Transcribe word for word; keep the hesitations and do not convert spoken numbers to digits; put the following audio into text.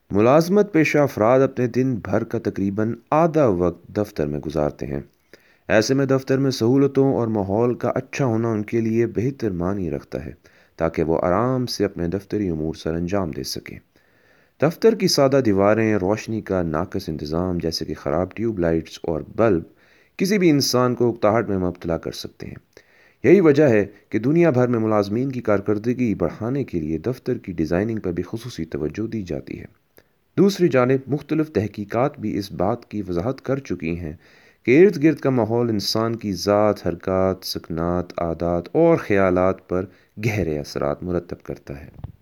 मुलाजमत पेशा अफराद अपने दिन भर का तकरीबन आधा वक्त दफ्तर में गुजारते हैं। ऐसे में दफ्तर में सहूलतों और माहौल का अच्छा होना उनके लिए बेहतर मानी रखता है, ताकि वो आराम से अपने दफ्तरी अमूर सर अंजाम दे सकें। दफ्तर की सादा दीवारें, रोशनी का नाकस इंतज़ाम जैसे कि ख़राब ट्यूब लाइट्स और बल्ब किसी भी इंसान को उकताहट में मुब्तला कर सकते हैं। यही वजह है कि दुनिया भर में मुलाजमीन की कारकर्दगी बढ़ाने के लिए दफ्तर की डिज़ाइनिंग पर भी खुसूसी तवज्जो दी जाती है। दूसरी जानिब मुख्तलिफ तहकीकात भी इस बात की वजाहत कर चुकी हैं कि इर्द गिर्द का माहौल इंसान की ज़ात, हरकत, सकनात, आदात और ख़यालात पर गहरे असरात मुरतब करता है।